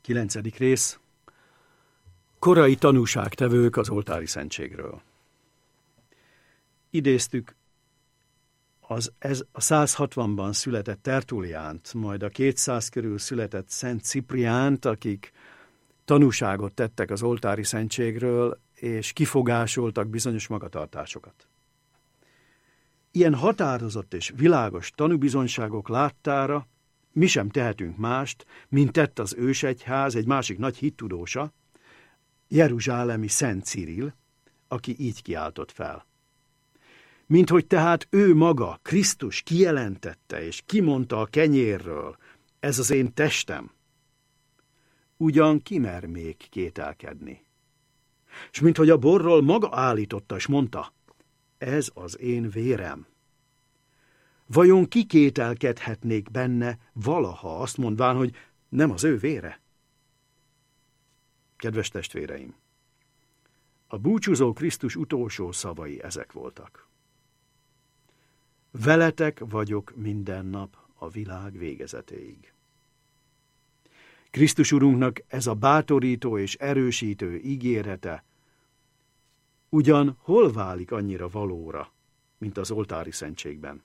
9. rész. Korai tanúságtevők az oltári szentségről. Idéztük ez a 160-ban született Tertulliánt, majd a 200 körül született Szent Cipriánt, akik tanúságot tettek az oltári szentségről, és kifogásoltak bizonyos magatartásokat. Ilyen határozott és világos tanúbizonyságok láttára mi sem tehetünk mást, mint tett az ősegyház egy másik nagy hittudósa, jeruzsálemi Szent Cirill, aki így kiáltott fel. Minthogy tehát ő maga, Krisztus kijelentette és kimondta a kenyérről, ez az én testem, ugyan ki mer még kételkedni? És minthogy a borról maga állította és mondta, ez az én vérem. Vajon ki kételkedhetnék benne valaha azt mondván, hogy nem az ő vére? Kedves testvéreim, a búcsúzó Krisztus utolsó szavai ezek voltak. Veletek vagyok minden nap a világ végezetéig. Krisztus Urunknak ez a bátorító és erősítő ígérete ugyan hol válik annyira mint az oltári szentségben?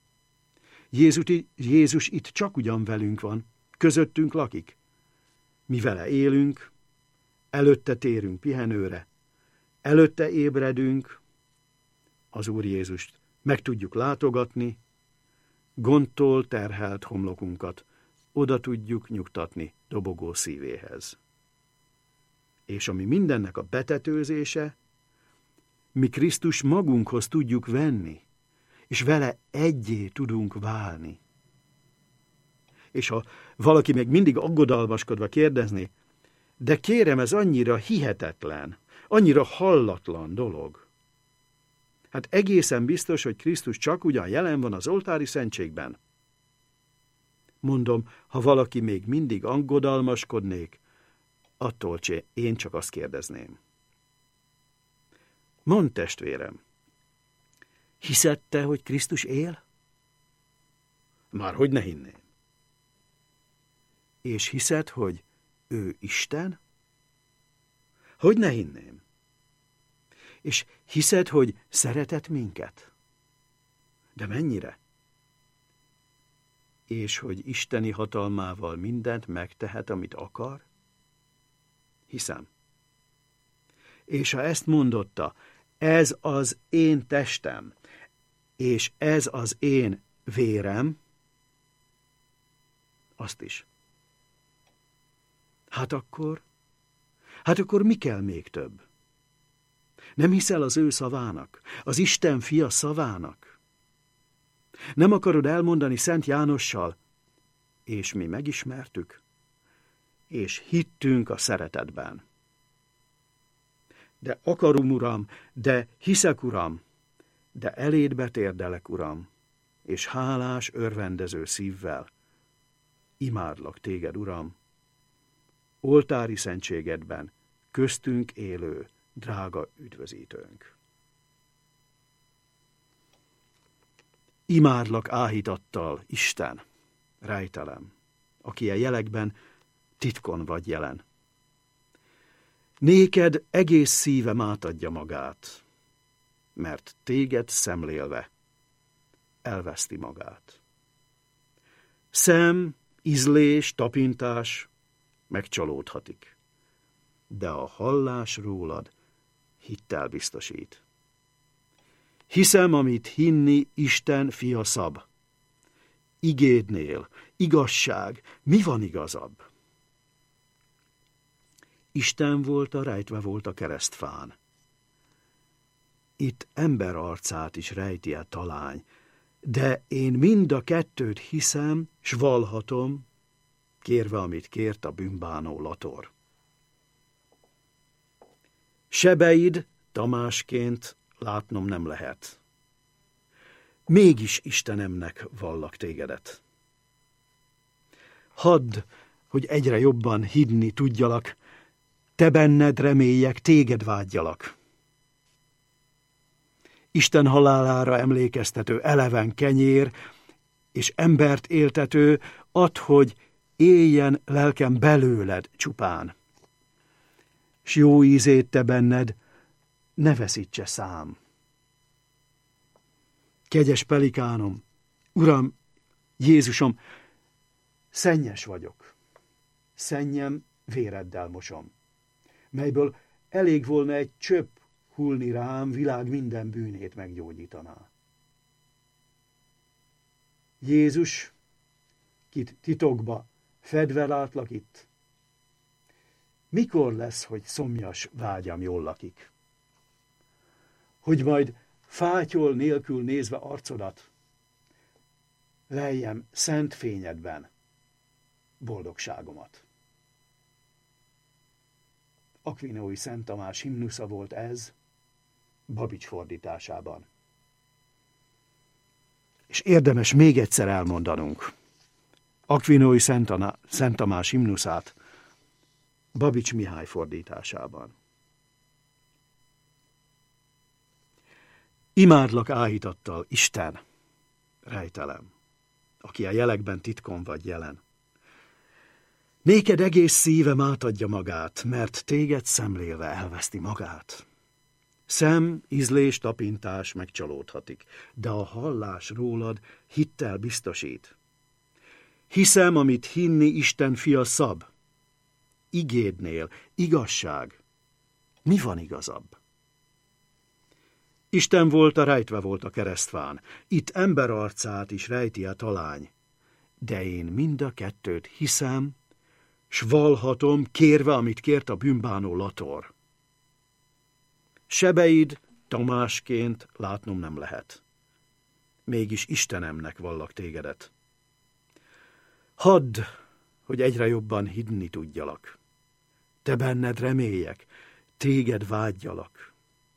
Jézus itt csak ugyan velünk van, közöttünk lakik. Mi vele élünk, előtte térünk pihenőre, előtte ébredünk, az Úr Jézust meg tudjuk látogatni, gondtól terhelt homlokunkat oda tudjuk nyugtatni dobogó szívéhez. És ami mindennek a betetőzése, mi Krisztus magunkhoz tudjuk venni, és vele egyé tudunk válni. És ha valaki még mindig aggodalmaskodva kérdezni, de kérem, ez annyira hihetetlen, annyira hallatlan dolog. Hát egészen biztos, hogy Krisztus csak ugyan jelen van az oltári szentségben. Mondom, ha valaki még mindig aggodalmaskodnék, attól én csak azt kérdezném. Mondd, testvérem, hiszed te, hogy Krisztus él? Márhogy ne hinném. És hiszed, hogy ő Isten? Hogy ne hinném. És hiszed, hogy szeretett minket? De mennyire? És hogy isteni hatalmával mindent megtehet, amit akar? Hiszem. És ha ezt mondotta, ez az én testem, és ez az én vérem, azt is. Hát akkor mi kell még több? Nem hiszel az ő szavának, az Isten fia szavának? Nem akarod elmondani Szent Jánossal, és mi megismertük, és hittünk a szeretetben. De akarom, Uram, de hiszek, Uram, de eléd betérdelek, Uram, és hálás, örvendező szívvel imádlak téged, Uram, oltári szentségedben, köztünk élő, drága üdvözítőnk. Imádlak áhítattal, Isten, rejtelem, aki a jelekben titkon vagy jelen. Néked egész szívem átadja magát, mert téged szemlélve elveszti magát. Szem, ízlés, tapintás megcsalódhatik, de a hallás rólad hittel biztosít. Hiszem, amit hinni Isten fia szab. Igédnél, igazság, mi van igazabb? Isten volt rejtve volt a keresztfán. Itt ember arcát is rejti a talány, de én mind a kettőt hiszem, s vallhatom, kérve, amit kért a bűnbánó Lator. Sebeid Tamásként látnom nem lehet. Mégis Istenemnek vallak tégedet. Hadd, hogy egyre jobban hinni tudjalak, te benned reméljek, téged vágyjalak. Isten halálára emlékeztető eleven kenyér, és embert éltető, add, hogy éljen lelkem belőled csupán. S jó ízét te benned ne veszítse szám. Kegyes Pelikánom, Uram, Jézusom, szennyes vagyok, szennyem véreddel mosom, melyből elég volna egy csöpp hullni rám, világ minden bűnét meggyógyítaná. Jézus, kit titokba fedve látlak itt, mikor lesz, hogy szomjas vágyam jól lakik? Hogy majd fátyol nélkül nézve arcodat, leljem szent fényedben boldogságomat. Akvinói Szent Tamás himnusza volt ez, Babics fordításában. És érdemes még egyszer elmondanunk Akvinói Szent Tamás himnuszát Babics Mihály fordításában. Imádlak áhítattal, Isten, rejtelem, aki a jelekben titkon vagy jelen. Néked egész szívem átadja magát, mert téged szemlélve elveszti magát. Szem, ízlés, tapintás megcsalódhatik, de a hallás rólad hittel biztosít. Hiszem, amit hinni Isten fia szab. Igédnél igazság. Mi van igazabb? Isten volt, a rejtve volt a keresztfán, itt ember arcát is rejti a talány. De én mind a kettőt hiszem, s vallhatom, kérve, amit kért a bűnbánó Lator. Sebeid Tamásként látnom nem lehet. Mégis Istenemnek vallak tégedet. Hadd, hogy egyre jobban hinni tudjalak. Te benned reméljek, téged vágyjalak.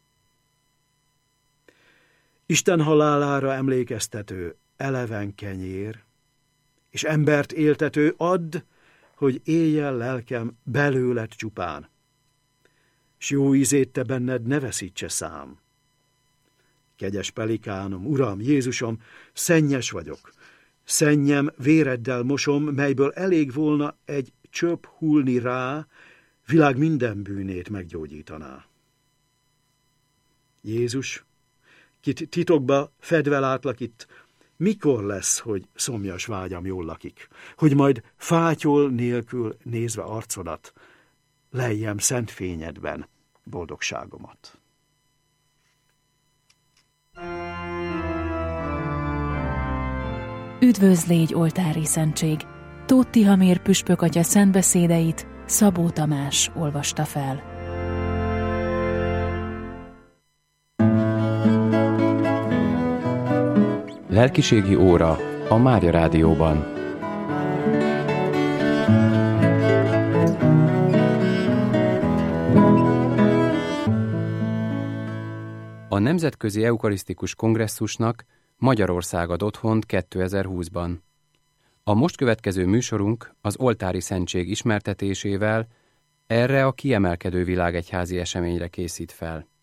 Isten halálára emlékeztető eleven kenyér, és embert éltető add, hogy éljen lelkem belőled csupán, s jó ízét te benned ne veszítse szám. Kegyes Pelikánom, Uram, Jézusom, szennyes vagyok, szennyem véreddel mosom, melyből elég volna egy csöpp hullni rá, világ minden bűnét meggyógyítaná. Jézus, kit titokba fedve látlak itt, mikor lesz, hogy szomjas vágyam jól lakik, hogy majd fátyol nélkül nézve arcodat, leljem szent fényedben boldogságomat. Üdvözl légy, oltári szentség! Tóth Tihamér püspök atya szentbeszédeit Szabó Tamás olvasta fel. Lelkiségi óra a Mária Rádióban. A Nemzetközi Eukarisztikus Kongresszusnak Magyarország ad otthont 2020-ban. A most következő műsorunk az oltári szentség ismertetésével erre a kiemelkedő világegyházi eseményre készít fel.